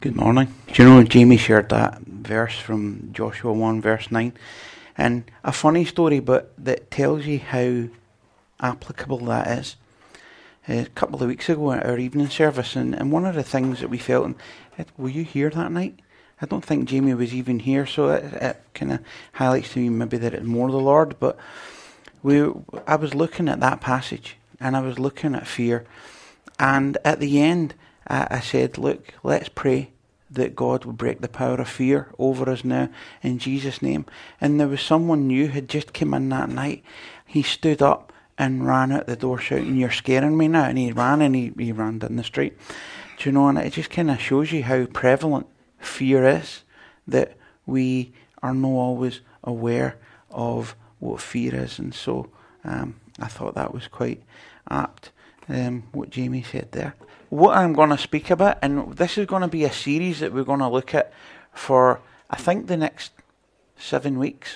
Good morning. Do you know Jamie shared that verse from Joshua 1 verse 9? And a funny story, but that tells you how applicable that is. A couple of weeks ago at our evening service, and one of the things that we felt, were you here that night? I don't think Jamie was even here, so it kind of highlights to me maybe that it's more the Lord, but I was looking at that passage, and I was looking at fear, and at the end, I said, look, let's pray that God will break the power of fear over us now in Jesus' name. And there was someone new had just come in that night. He stood up and ran out the door shouting, "You're scaring me now." And he ran down the street. Do you know, and it just kind of shows you how prevalent fear is, that we are not always aware of what fear is. And so I thought that was quite apt, what Jamie said there. What I'm going to speak about, and this is going to be a series that we're going to look at for, I think, the next 7 weeks.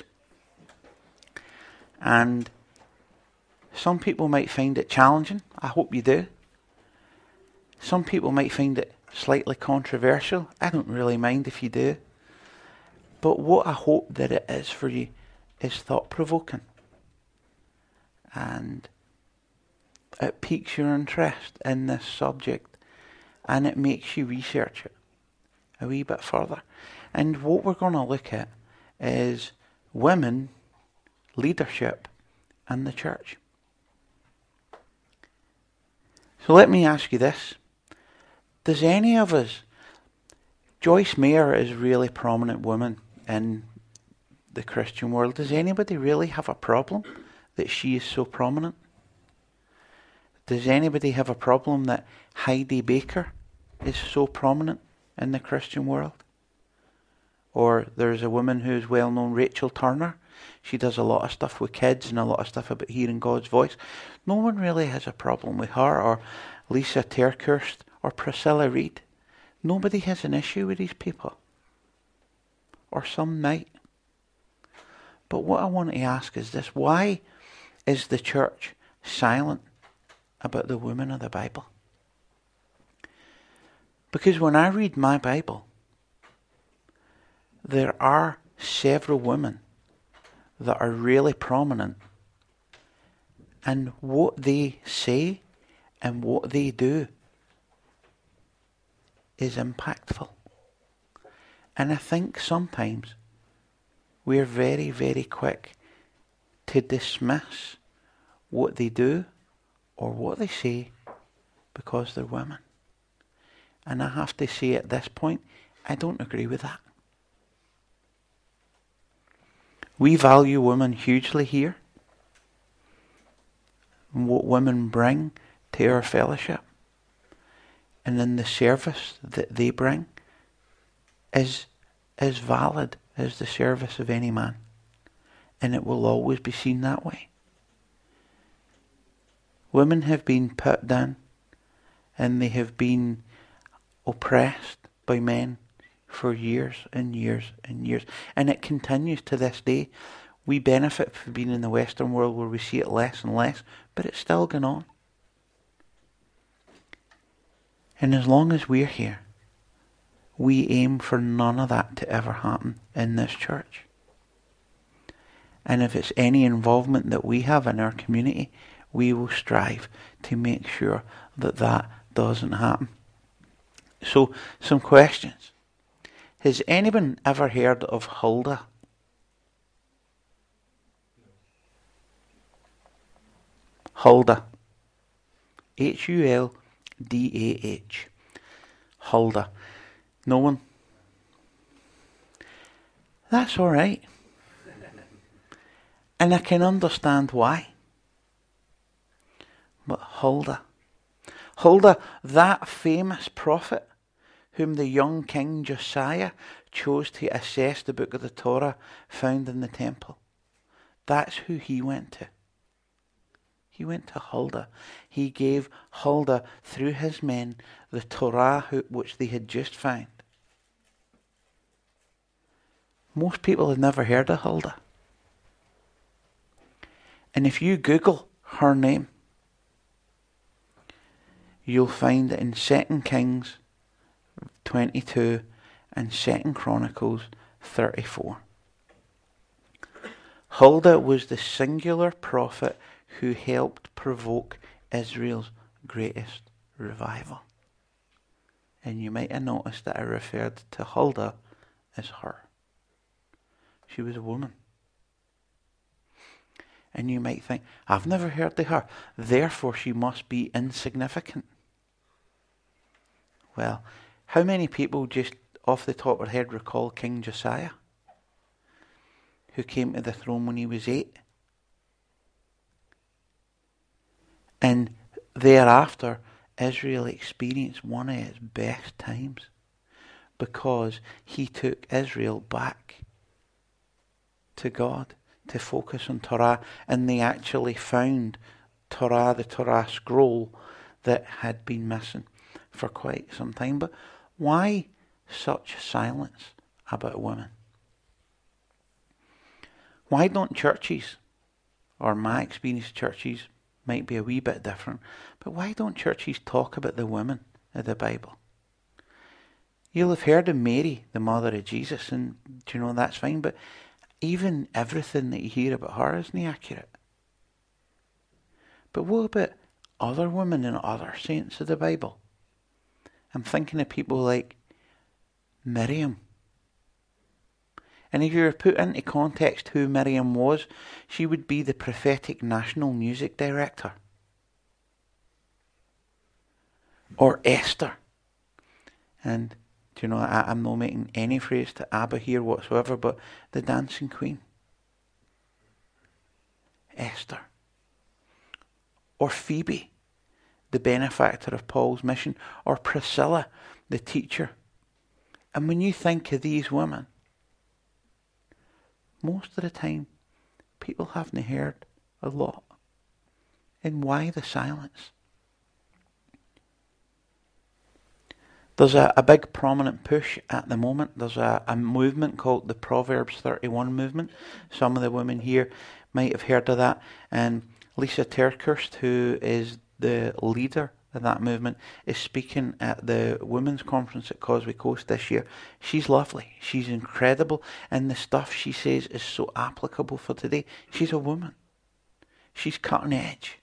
And some people might find it challenging. I hope you do. Some people might find it slightly controversial. I don't really mind if you do. But what I hope that it is for you is thought-provoking. And it piques your interest in this subject, and it makes you research it a wee bit further. And what we're going to look at is women, leadership, and the church. So let me ask you this. Does any of us, Joyce Meyer is a really prominent woman in the Christian world. Does anybody really have a problem that she is so prominent? Does anybody have a problem that Heidi Baker is so prominent in the Christian world? Or there's a woman who's well known, Rachel Turner. She does a lot of stuff with kids and a lot of stuff about hearing God's voice. No one really has a problem with her, or Lisa Terkhurst, or Priscilla Reed. Nobody has an issue with these people. Or some might. But what I want to ask is this: why is the church silent about the women of the Bible? Because when I read my Bible, there are several women that are really prominent, and what they say and what they do is impactful. And I think sometimes we're very, very quick to dismiss what they do or what they say because they're women. And I have to say at this point, I don't agree with that. We value women hugely here, and what women bring to our fellowship, and in the service that they bring is as valid as the service of any man, and it will always be seen that way. Women have been put down, and they have been oppressed by men for years and years and years. And it continues to this day. We benefit from being in the Western world where we see it less and less, but it's still going on. And as long as we're here, we aim for none of that to ever happen in this church. And if it's any involvement that we have in our community, we will strive to make sure that that doesn't happen. So, some questions. Has anyone ever heard of Huldah? Huldah. Huldah. Huldah. No one? That's all right. And I can understand why. But Huldah, that famous prophet whom the young king Josiah chose to assess the book of the Torah found in the temple, that's who he went to. He went to Huldah. He gave Huldah, through his men, the Torah which they had just found. Most people have never heard of Huldah. And if you Google her name, you'll find that in 2 Kings 22 and 2 Chronicles 34. Huldah was the singular prophet who helped provoke Israel's greatest revival. And you might have noticed that I referred to Huldah as her. She was a woman. And you might think, I've never heard of her, therefore she must be insignificant. Well, how many people just off the top of their head recall King Josiah, who came to the throne when he was 8? And thereafter, Israel experienced one of its best times because he took Israel back to God to focus on Torah, and they actually found Torah, the Torah scroll that had been missing for quite some time. But why such silence about women? Why don't churches, or my experience churches might be a wee bit different, but why don't churches talk about the women of the Bible? You'll have heard of Mary, the mother of Jesus, and do you know that's fine, but even everything that you hear about her isn't accurate. But what about other women and other saints of the Bible? I'm thinking of people like Miriam. And if you were put into context who Miriam was, she would be the prophetic national music director. Or Esther. And, do you know, I'm not making any phrase to ABBA here whatsoever, but the dancing queen. Esther. Or Phoebe, the benefactor of Paul's mission. Or Priscilla, the teacher. And when you think of these women, most of the time, people haven't heard a lot. And why the silence? There's a big prominent push at the moment. There's a movement called the Proverbs 31 movement. Some of the women here might have heard of that. And Lisa Terkhurst, who is the leader of that movement, is speaking at the women's conference at Causeway Coast this year. She's lovely. She's incredible. And the stuff she says is so applicable for today. She's a woman. She's cutting edge.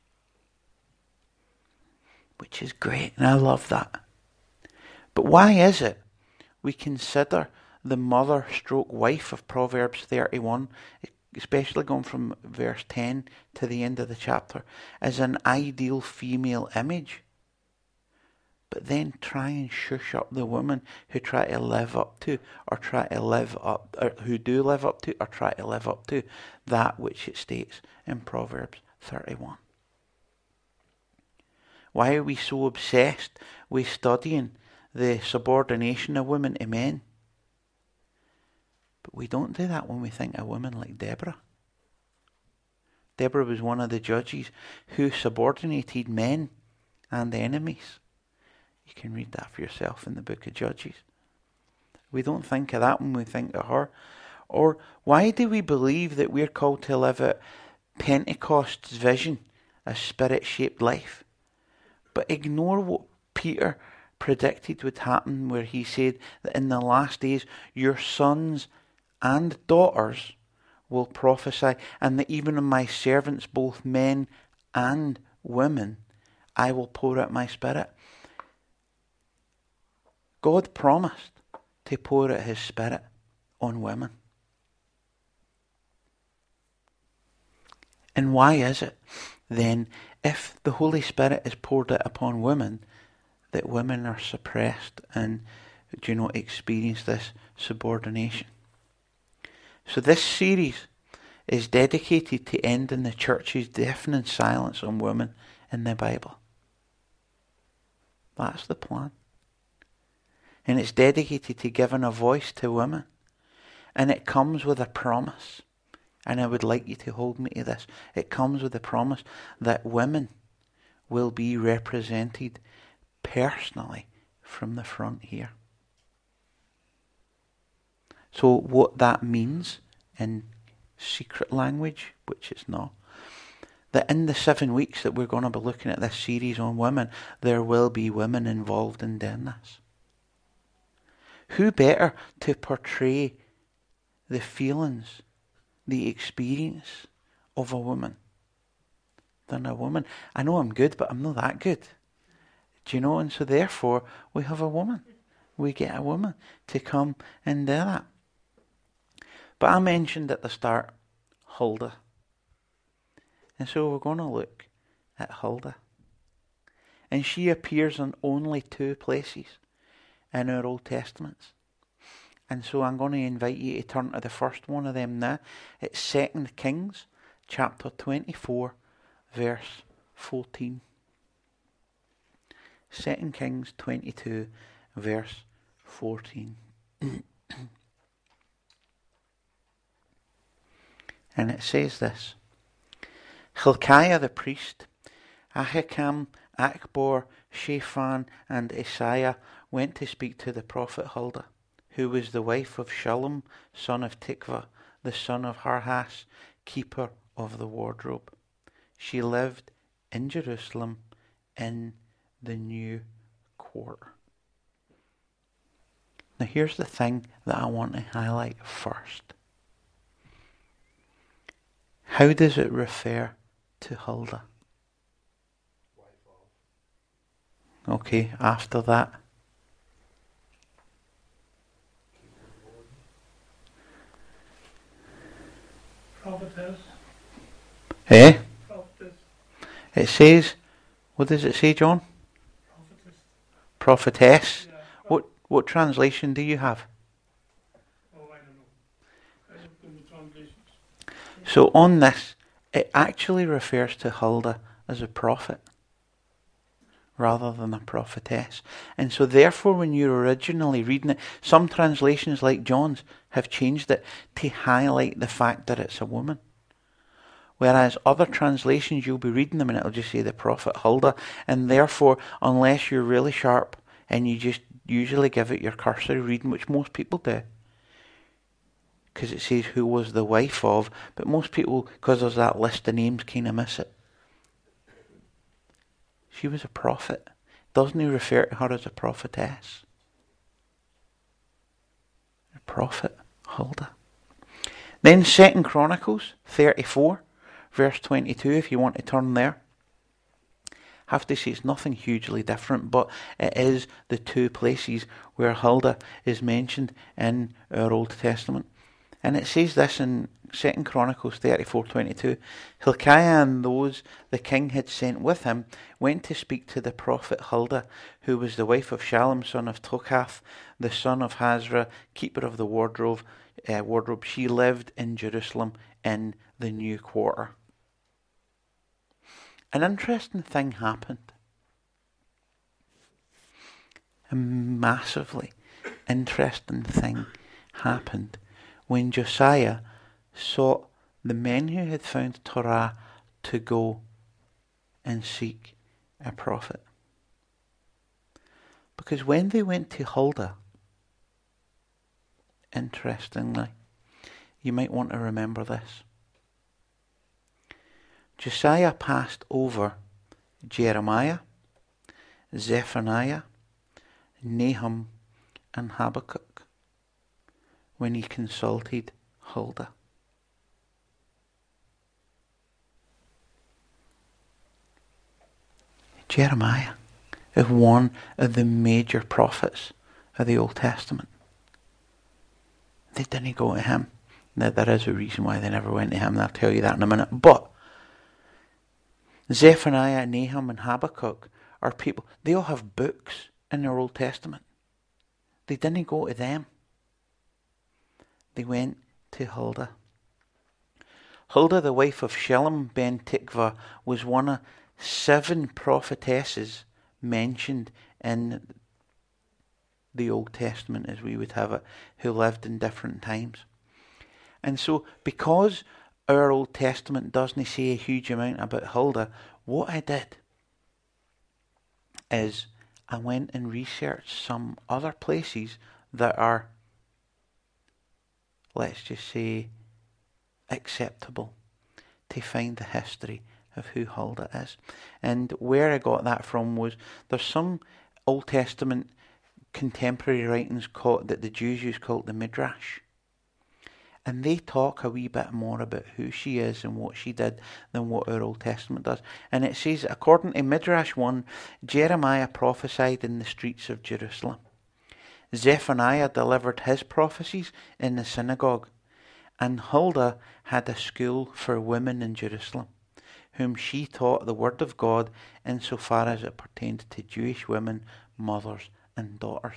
Which is great. And I love that. But why is it we consider the mother stroke wife of Proverbs 31, especially going from verse 10 to the end of the chapter, as an ideal female image, but then try and shush up the women who try to live up to, or try to live up, or who do live up to, or try to live up to that which it states in Proverbs 31? Why are we so obsessed with studying the subordination of women to men? But we don't do that when we think of women like Deborah. Deborah was one of the judges who subordinated men and enemies. You can read that for yourself in the book of Judges. We don't think of that when we think of her. Or why do we believe that we're called to live out Pentecost's vision, a spirit-shaped life, but ignore what Peter predicted would happen, where he said that in the last days your sons and daughters will prophesy, and that even on my servants, both men and women, I will pour out my spirit? God promised to pour out his spirit on women. And why is it then, if the Holy Spirit is poured out upon women, that women are suppressed and, experience this subordination? So this series is dedicated to ending the church's deafening silence on women in the Bible. That's the plan. And it's dedicated to giving a voice to women. And it comes with a promise. And I would like you to hold me to this. It comes with a promise that women will be represented personally from the front here. So what that means in secret language, which it's not, that in the 7 weeks that we're going to be looking at this series on women, there will be women involved in doing this. Who better to portray the feelings, the experience of a woman than a woman? I know I'm good, but I'm not that good. Do you know? And so therefore, we have a woman. We get a woman to come and do that. But I mentioned at the start, Huldah. And so we're going to look at Huldah. And she appears in only 2 places in our Old Testaments. And so I'm going to invite you to turn to the first one of them now. It's 2 Kings chapter 24, verse 14. 2 Kings 22, verse 14. And it says this: Hilkiah the priest, Ahikam, Achbor, Shaphan, and Isaiah went to speak to the prophet Huldah, who was the wife of Shallum, son of Tikvah, the son of Harhas, keeper of the wardrobe. She lived in Jerusalem in the new quarter. Now here's the thing that I want to highlight first. How does it refer to Huldah? Okay, after that. Prophetess. Eh? Prophetess. It says, what does it say, John? Prophetess. Prophetess. Yeah. What translation do you have? Oh, I don't know. I looked in the translations. So on this, it actually refers to Huldah as a prophet rather than a prophetess. And so therefore when you're originally reading it, some translations like John's have changed it to highlight the fact that it's a woman. Whereas other translations, you'll be reading them and it'll just say the prophet Huldah. And therefore, unless you're really sharp and you just usually give it your cursory reading, which most people do, because it says who was the wife of, but most people, because there's that list of names, kind of miss it. She was a prophet. Doesn't he refer to her as a prophetess? A prophet, Huldah. Then 2 Chronicles 34, verse 22, if you want to turn there. I have to say it's nothing hugely different, but it is the 2 places where Huldah is mentioned in our Old Testament. And it says this in 2 Chronicles 34:22. Hilkiah and those the king had sent with him went to speak to the prophet Huldah, who was the wife of Shallum, son of Tokath, the son of Hazra, keeper of the wardrobe. She lived in Jerusalem in the new quarter. An interesting thing happened. A massively interesting thing happened when Josiah sought the men who had found Torah to go and seek a prophet. Because when they went to Huldah, interestingly, you might want to remember this. Josiah passed over Jeremiah, Zephaniah, Nahum, and Habakkuk when he consulted Huldah. Jeremiah is one of the major prophets of the Old Testament. They didn't go to him. Now, there is a reason why they never went to him, and I'll tell you that in a minute. But Zephaniah, Nahum, and Habakkuk are people, they all have books in their Old Testament. They didn't go to them. They went to Huldah. Huldah, the wife of Shallum ben Tikvah, was one of 7 prophetesses mentioned in the Old Testament, as we would have it, who lived in different times. And so, because our Old Testament doesn't say a huge amount about Huldah, what I did is I went and researched some other places that are, let's just say, acceptable to find the history of who Huldah is. And where I got that from was, there's some Old Testament contemporary writings that the Jews use called the Midrash. And they talk a wee bit more about who she is and what she did than what our Old Testament does. And it says, according to Midrash 1, Jeremiah prophesied in the streets of Jerusalem. Zephaniah delivered his prophecies in the synagogue. And Huldah had a school for women in Jerusalem, whom she taught the word of God insofar as it pertained to Jewish women, mothers and daughters.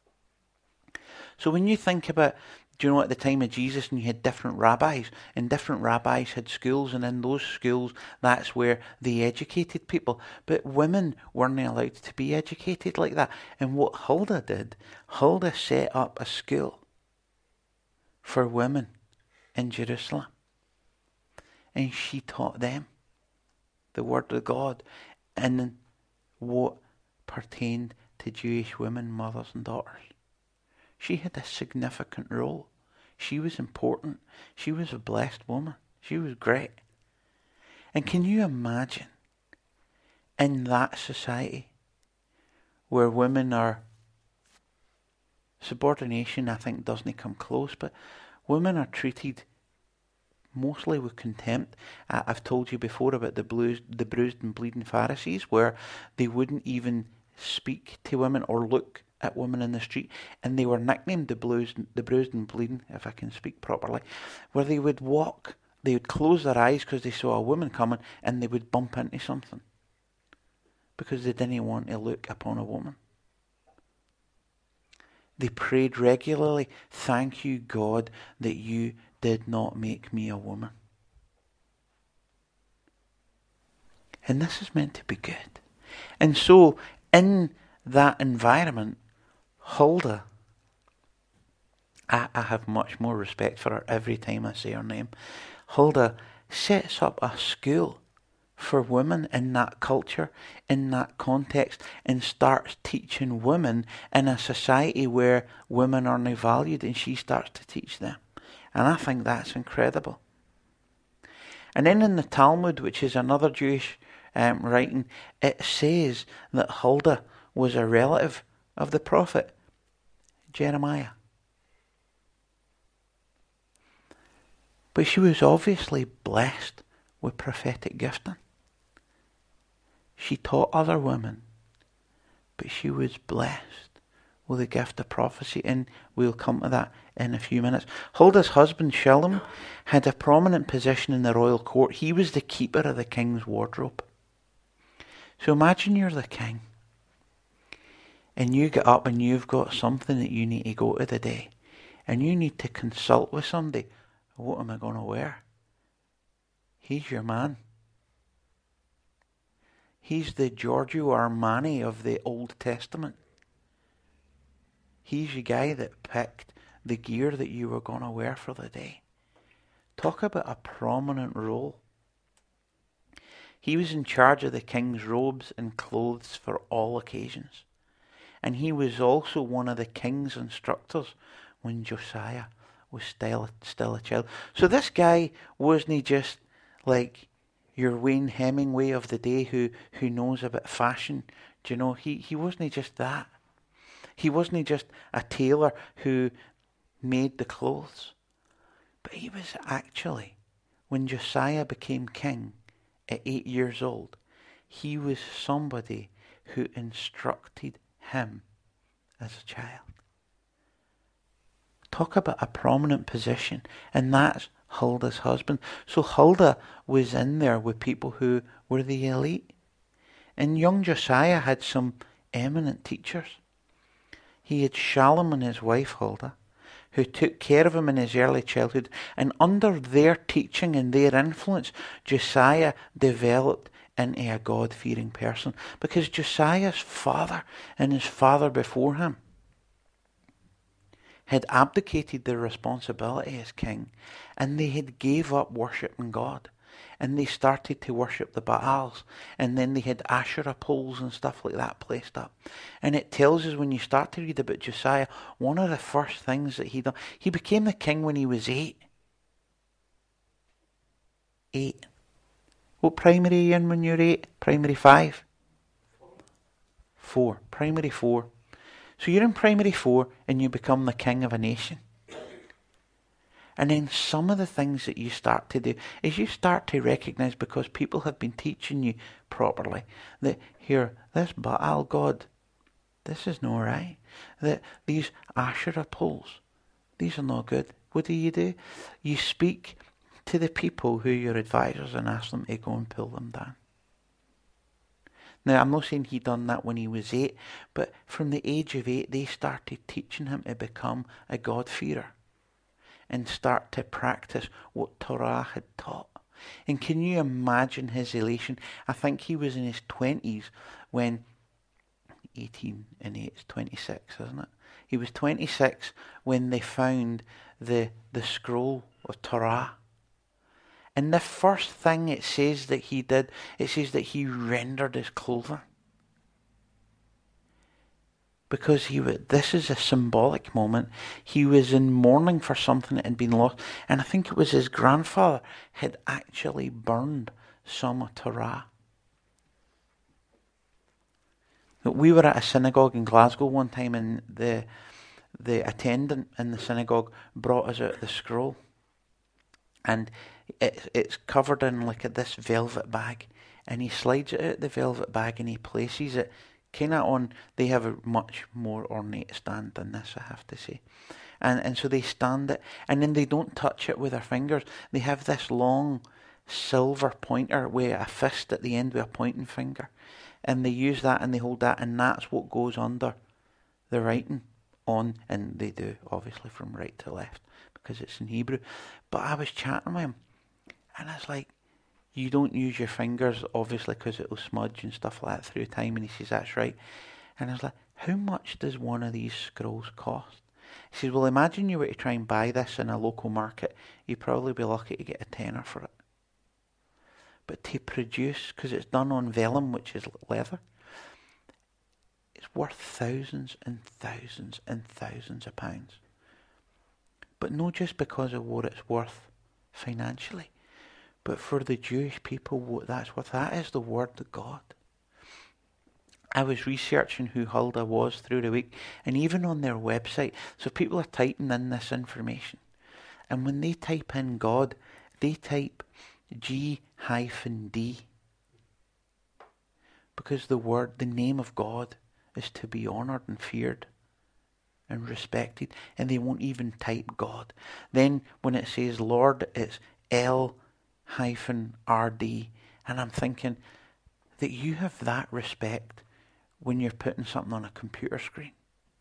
So when you think about, do you know, at the time of Jesus, and you had different rabbis, and different rabbis had schools, and in those schools, that's where they educated people. But women weren't allowed to be educated like that. And what Huldah did, Huldah set up a school for women in Jerusalem. And she taught them the word of God and what pertained to Jewish women, mothers and daughters. She had a significant role. She was important. She was a blessed woman. She was great. And can you imagine in that society where women are, subordination I think doesn't come close, but women are treated mostly with contempt. I've told you before about the bruised and bleeding Pharisees, where they wouldn't even speak to women or look at women in the street, and they were nicknamed the bruised and bleeding, if I can speak properly, where they would walk, they would close their eyes because they saw a woman coming, and they would bump into something because they didn't want to look upon a woman. They prayed regularly, thank you God that you did not make me a woman. And this is meant to be good. And so in that environment, Huldah, I have much more respect for her every time I say her name. Huldah sets up a school for women in that culture, in that context, and starts teaching women in a society where women are now valued, and she starts to teach them. And I think that's incredible. And then in the Talmud, which is another Jewish writing, it says that Huldah was a relative of the prophet Jeremiah. But she was obviously blessed with prophetic gifting. She taught other women, but she was blessed with the gift of prophecy, and we'll come to that in a few minutes. Huldah's husband Shallum had a prominent position in the royal court. He was the keeper of the king's wardrobe. So imagine you're the king, and you get up and you've got something that you need to go to today, and you need to consult with somebody. What am I going to wear? He's your man. He's the Giorgio Armani of the Old Testament. He's the guy that picked the gear that you were going to wear for the day. Talk about a prominent role. He was in charge of the king's robes and clothes for all occasions. And he was also one of the king's instructors when Josiah was still a child. So this guy wasn't just like your Wayne Hemingway of the day who knows about fashion. Do you know, he wasn't just that. He wasn't just a tailor who made the clothes. But he was actually, when Josiah became king at 8 years old, he was somebody who instructed him as a child. Talk about a prominent position, and that's Huldah's husband. So Huldah was in there with people who were the elite. And young Josiah had some eminent teachers. He had Shallum and his wife Huldah, who took care of him in his early childhood. And under their teaching and their influence, Josiah developed into a God-fearing person. Because Josiah's father and his father before him had abdicated their responsibility as king, and they had gave up worshipping God, and they started to worship the Baals, and then they had Asherah poles and stuff like that placed up. And it tells us, when you start to read about Josiah, one of the first things that he done, he became the king when he was 8. 8. What primary are you in when you're 8? Primary 5? 4. Primary 4. So you're in primary 4 and you become the king of a nation. And then some of the things that you start to do is you start to recognise, because people have been teaching you properly, that here, this Baal God, this is not right. That these Asherah poles, these are not good. What do? You speak to the people who are your advisors and ask them to go and pull them down. Now, I'm not saying he done that when he was 8, but from the age of 8, they started teaching him to become a God-fearer and start to practice what Torah had taught. And can you imagine his elation? I think he was in his 20s when 18 and 8 is 26, isn't it? He was 26 when they found the scroll of Torah. And the first thing it says that he did, it says that he rendered his clothing. Because this is a symbolic moment. He was in mourning for something that had been lost. And I think it was his grandfather had actually burned some of Torah. We were at a synagogue in Glasgow one time, and the attendant in the synagogue brought us out the scroll. And it's covered in like this velvet bag. And he slides it out the velvet bag and he places it kind of on. They have a much more ornate stand than this, I have to say. And so they stand it, and then they don't touch it with their fingers. They have this long silver pointer with a fist at the end with a pointing finger. And they use that and they hold that, and that's what goes under the writing on. And they do, obviously, from right to left, because it's in Hebrew. But I was chatting with him, and I was like, you don't use your fingers, obviously, because it'll smudge and stuff like that through time. And he says, that's right. And I was like, how much does one of these scrolls cost? He says, well, imagine you were to try and buy this in a local market. You'd probably be lucky to get a tenner for it. But to produce, because it's done on vellum, which is leather, it's worth thousands and thousands and thousands of pounds. But not just because of what it's worth financially, but for the Jewish people, what that's worth. That is the word of God. I was researching who Huldah was through the week, and even on their website, so people are typing in this information, and when they type in God, they type G-D, because the name of God is to be honoured and feared and respected, and they won't even type God. Then when it says Lord, it's L-RD, and I'm thinking that you have that respect when you're putting something on a computer screen.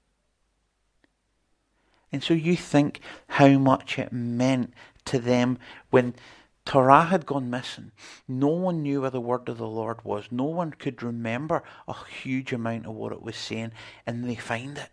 And so you think how much it meant to them when Torah had gone missing. No one knew where the word of the Lord was. No one could remember a huge amount of what it was saying, and they find it.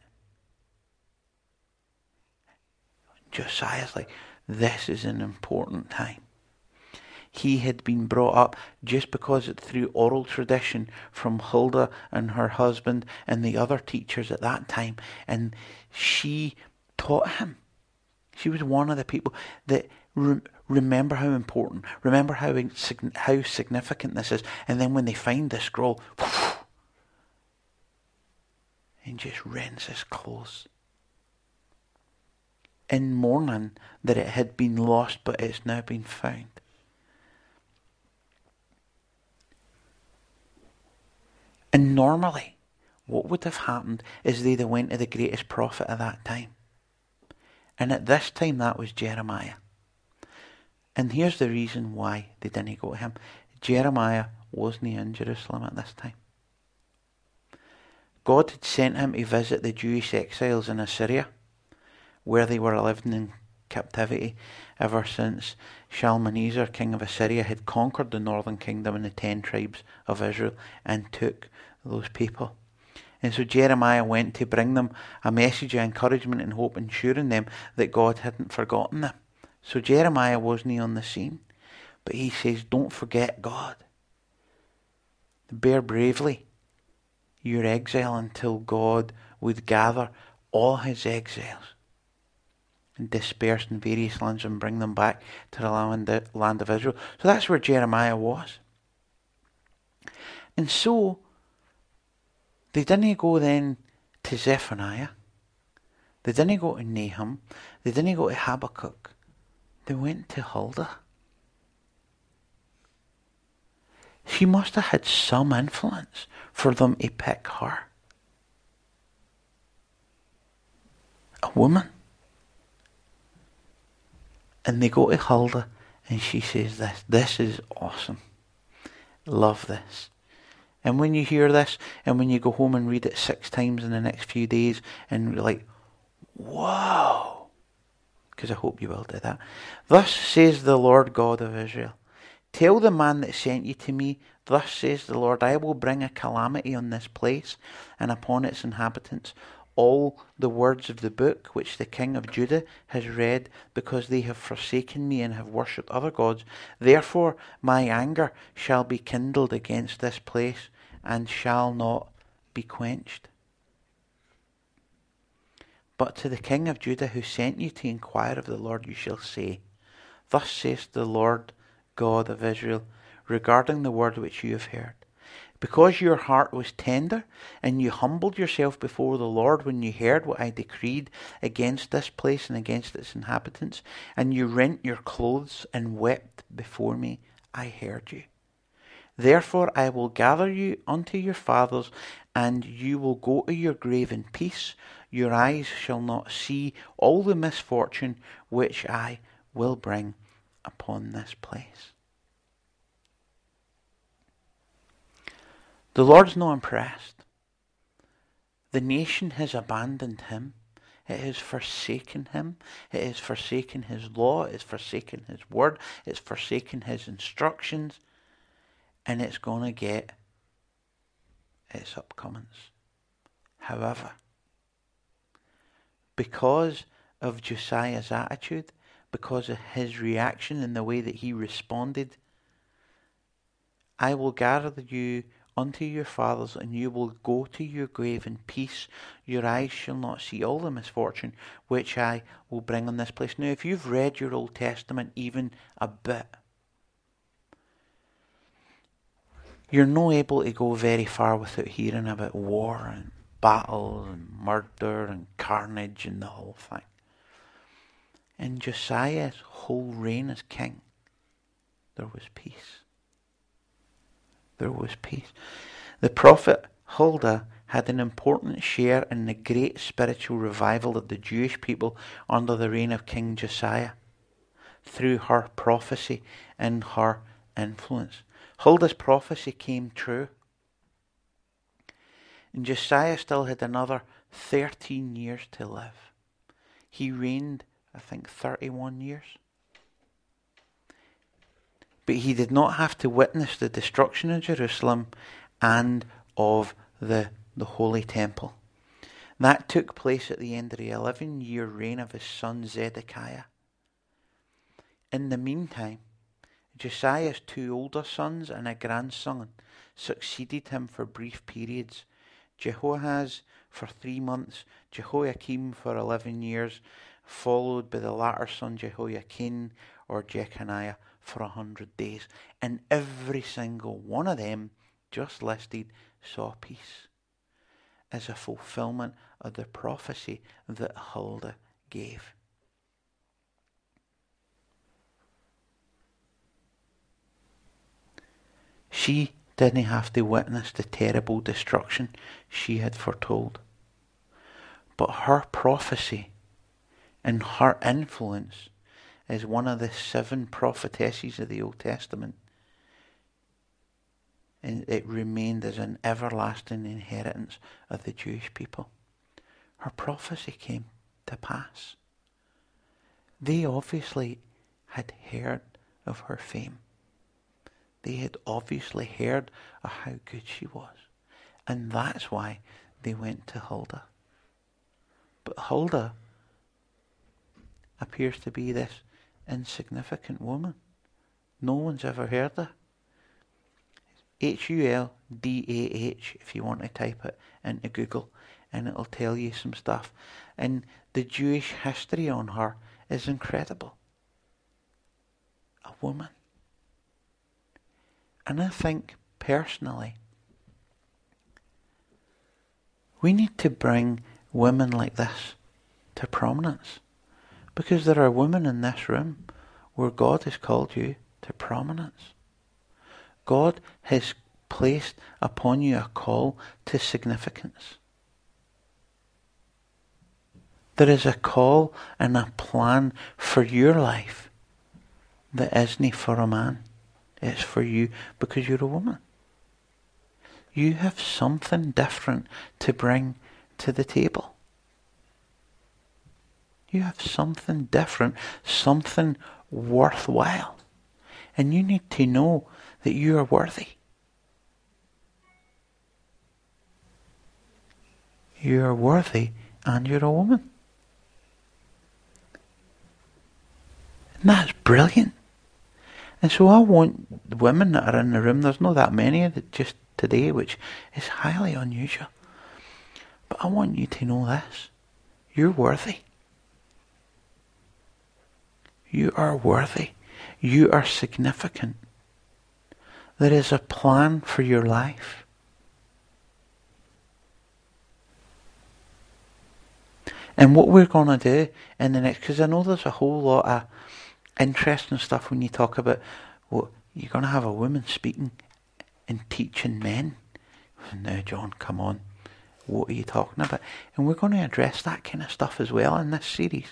Josiah's like, this is an important time. He had been brought up just because it's through oral tradition from Huldah and her husband and the other teachers at that time, and she taught him. She was one of the people that remember how important, remember how significant this is, and then when they find the scroll, and just rends his clothes in mourning that it had been lost, but it's now been found. And normally, what would have happened is they'd have went to the greatest prophet of that time. And at this time, that was Jeremiah. And here's the reason why they didn't go to him. Jeremiah wasn't in Jerusalem at this time. God had sent him to visit the Jewish exiles in Assyria, where they were living in captivity ever since Shalmaneser, king of Assyria, had conquered the northern kingdom and the 10 tribes of Israel and took those people. And so Jeremiah went to bring them a message of encouragement and hope, ensuring them that God hadn't forgotten them. So Jeremiah wasn't on the scene, but he says, don't forget God. Bear bravely your exile until God would gather all his exiles and disperse in various lands and bring them back to the land of Israel. So that's where Jeremiah was. And so they didn't go then to Zephaniah. They didn't go to Nahum. They didn't go to Habakkuk. They went to Huldah. She must have had some influence for them to pick her. A woman. And they go to Huldah and she says this is awesome. Love this. And when you hear this and when you go home and read it 6 times in the next few days and you're like, whoa. Because I hope you will do that. Thus says the Lord God of Israel. Tell the man that sent you to me, thus says the Lord, I will bring a calamity on this place and upon its inhabitants. All the words of the book which the king of Judah has read, because they have forsaken me and have worshipped other gods. Therefore my anger shall be kindled against this place and shall not be quenched. But to the king of Judah who sent you to inquire of the Lord, you shall say, thus says the Lord God of Israel, regarding the word which you have heard. Because your heart was tender, and you humbled yourself before the Lord when you heard what I decreed against this place and against its inhabitants, and you rent your clothes and wept before me, I heard you. Therefore I will gather you unto your fathers, and you will go to your grave in peace. Your eyes shall not see all the misfortune which I will bring upon this place. The Lord's not impressed. The nation has abandoned him. It has forsaken him. It has forsaken his law. It has forsaken his word. It's forsaken his instructions. And it's going to get its upcomings. However, because of Josiah's attitude, because of his reaction and the way that he responded, I will gather you unto your fathers, and you will go to your grave in peace. Your eyes shall not see all the misfortune which I will bring on this place. Now, if you've read your Old Testament even a bit, you're not able to go very far without hearing about war and battles and murder and carnage and the whole thing. In Josiah's whole reign as king, there was peace. There was peace. The prophet Huldah had an important share in the great spiritual revival of the Jewish people under the reign of King Josiah through her prophecy and her influence. Huldah's prophecy came true. And Josiah still had another 13 years to live. He reigned, I think, 31 years. But he did not have to witness the destruction of Jerusalem and of the Holy Temple. That took place at the end of the 11-year reign of his son Zedekiah. In the meantime, Josiah's 2 older sons and a grandson succeeded him for brief periods. Jehoahaz for 3 months, Jehoiakim for 11 years, followed by the latter son Jehoiakim or Jeconiah for 100 days. And every single one of them, just listed, saw peace as a fulfillment of the prophecy that Huldah gave. She didn't have to witness the terrible destruction she had foretold. But her prophecy and her influence as one of the 7 prophetesses of the Old Testament, and it remained as an everlasting inheritance of the Jewish people. Her prophecy came to pass. They obviously had heard of her fame. They had obviously heard of how good she was. And that's why they went to Huldah. But Huldah appears to be this insignificant woman. No one's ever heard her. Huldah, if you want to type it into Google, and it'll tell you some stuff. And the Jewish history on her is incredible. A woman. And I think, personally, We need to bring women like this to prominence. Because there are women in this room where God has called you to prominence. God has placed upon you a call to significance. There is a call and a plan for your life that isn't for a man. It's for you because you're a woman. You have something different to bring to the table. You have something different, something worthwhile. And you need to know that you are worthy. You are worthy and you're a woman. And that's brilliant. And so I want the women that are in the room, there's not that many just today, which is highly unusual. But I want you to know this. You're worthy. You are worthy. You are significant. There is a plan for your life. And what we're going to do in the next, because I know there's a whole lot of interesting stuff when you talk about, well, you're going to have a woman speaking and teaching men. Now, John, come on. What are you talking about? And we're going to address that kind of stuff as well in this series.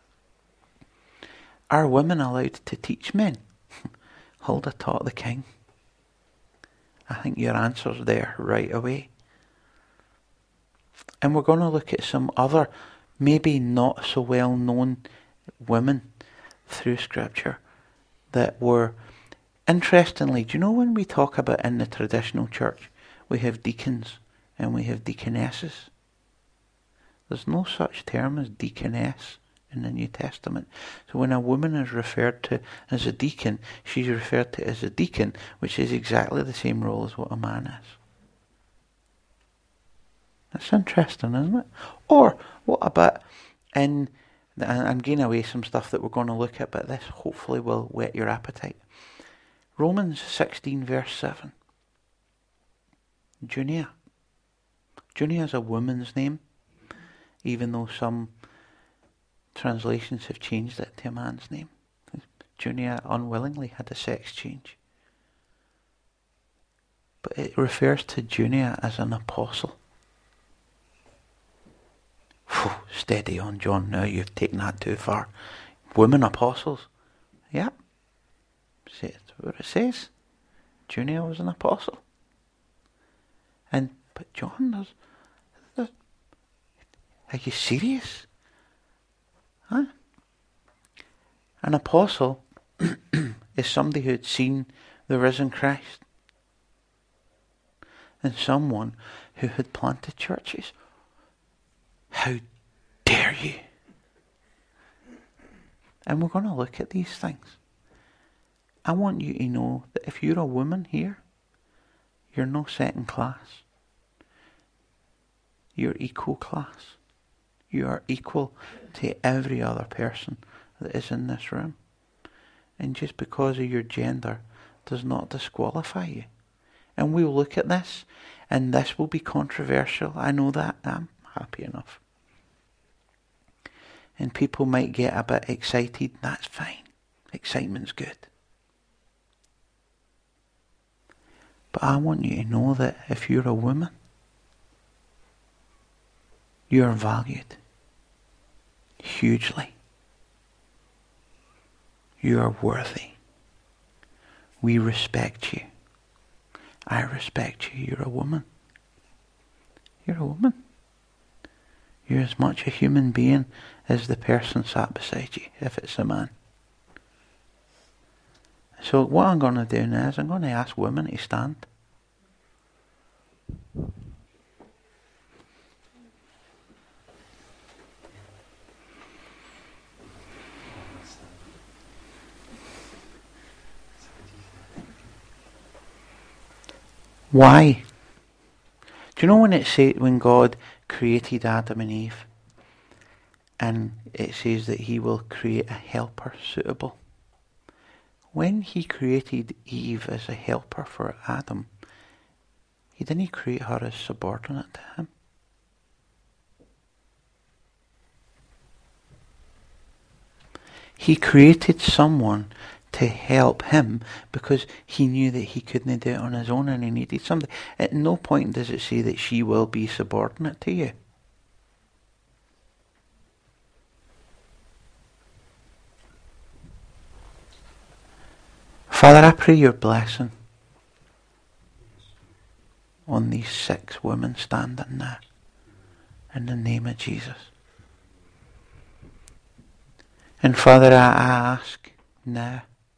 Are women allowed to teach men? Huldah taught the king. I think your answer's there right away. And we're going to look at some other, maybe not so well known women through Scripture that were, interestingly, do you know when we talk about in the traditional church, we have deacons and we have deaconesses? There's no such term as deaconess in the New Testament. So when a woman is referred to as a deacon, she's referred to as a deacon, which is exactly the same role as what a man is. That's interesting, isn't it? Or what about in, I'm getting away some stuff that we're going to look at, but this hopefully will whet your appetite. Romans 16 verse 7. Junia. Junia is a woman's name, even though some translations have changed it to a man's name. Junia unwillingly had a sex change. But it refers to Junia as an apostle. Whew, steady on, John. Now you've taken that too far. Women apostles. Yep. That's what it says. Junia was an apostle. But John, are you serious? Huh? An apostle is somebody who had seen the risen Christ. And someone who had planted churches. How dare you? And we're going to look at these things. I want you to know that if you're a woman here, you're no second class. You're equal class. You are equal to every other person that is in this room. And just because of your gender does not disqualify you. And we'll look at this, and this will be controversial. I know that. I'm happy enough. And people might get a bit excited. That's fine. Excitement's good. But I want you to know that if you're a woman, you are valued hugely. You are worthy. We respect you. I respect you. You're a woman. You're a woman. You're as much a human being as the person sat beside you, if it's a man. So what I'm going to do now is I'm going to ask women to stand. Why? Do you know when God created Adam and Eve, and it says that he will create a helper suitable? When he created Eve as a helper for Adam, he didn't create her as subordinate to him. He created someone to help him because he knew that he couldn't do it on his own and he needed somebody. At no point does it say that she will be subordinate to you. Father, I pray your blessing on these 6 women standing there in the name of Jesus. And Father, I ask now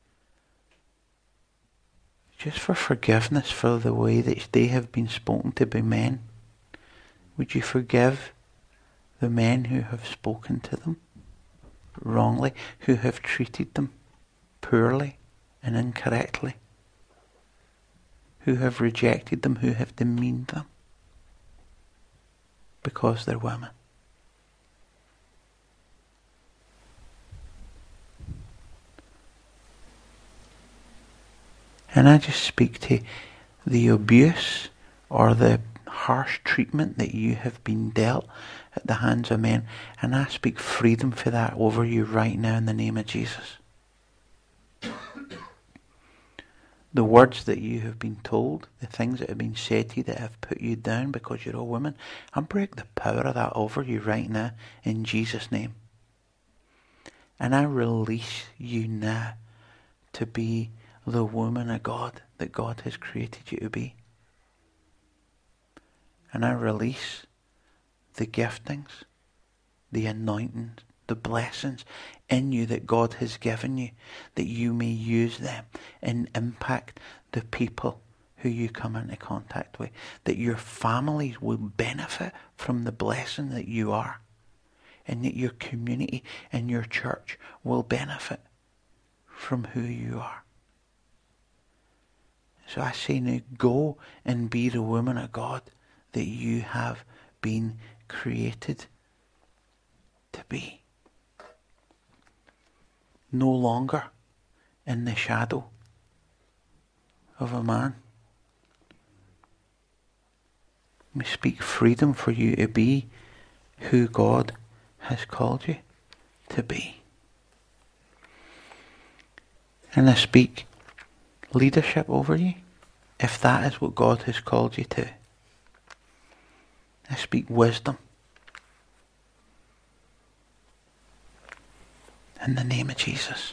just for forgiveness for the way that they have been spoken to by men. Would you forgive the men who have spoken to them wrongly, who have treated them poorly and incorrectly, who have rejected them, who have demeaned them because they're women. And I just speak to the abuse or the harsh treatment that you have been dealt at the hands of men. And I speak freedom for that over you right now in the name of Jesus. The words that you have been told, the things that have been said to you that have put you down because you're a woman, I break the power of that over you right now in Jesus' name. And I release you now to be the woman of God that God has created you to be. And I release the giftings, the anointings, the blessings in you that God has given you, that you may use them and impact the people who you come into contact with, that your families will benefit from the blessing that you are, and that your community and your church will benefit from who you are. So I say now, go and be the woman of God that you have been created to be. No longer in the shadow of a man. We speak freedom for you to be who God has called you to be. And I speak leadership over you, if that is what God has called you to. I speak wisdom in the name of Jesus.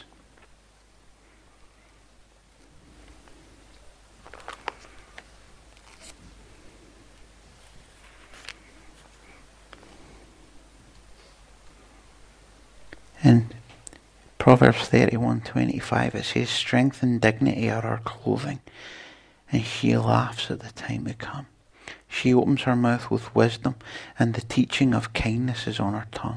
In Proverbs 31:25 it says, strength and dignity are our clothing, and she laughs at the time to come. She opens her mouth with wisdom, and the teaching of kindness is on her tongue.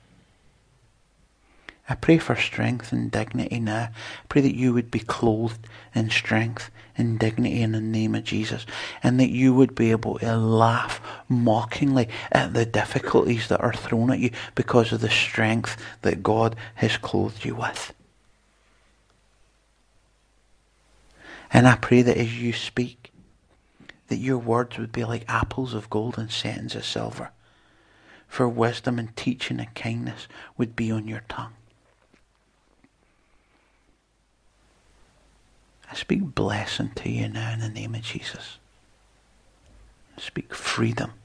I pray for strength and dignity now. I pray that you would be clothed in strength and dignity in the name of Jesus, and that you would be able to laugh mockingly at the difficulties that are thrown at you because of the strength that God has clothed you with. And I pray that as you speak, that your words would be like apples of gold and settings of silver, for wisdom and teaching and kindness would be on your tongue. I speak blessing to you now in the name of Jesus. I speak freedom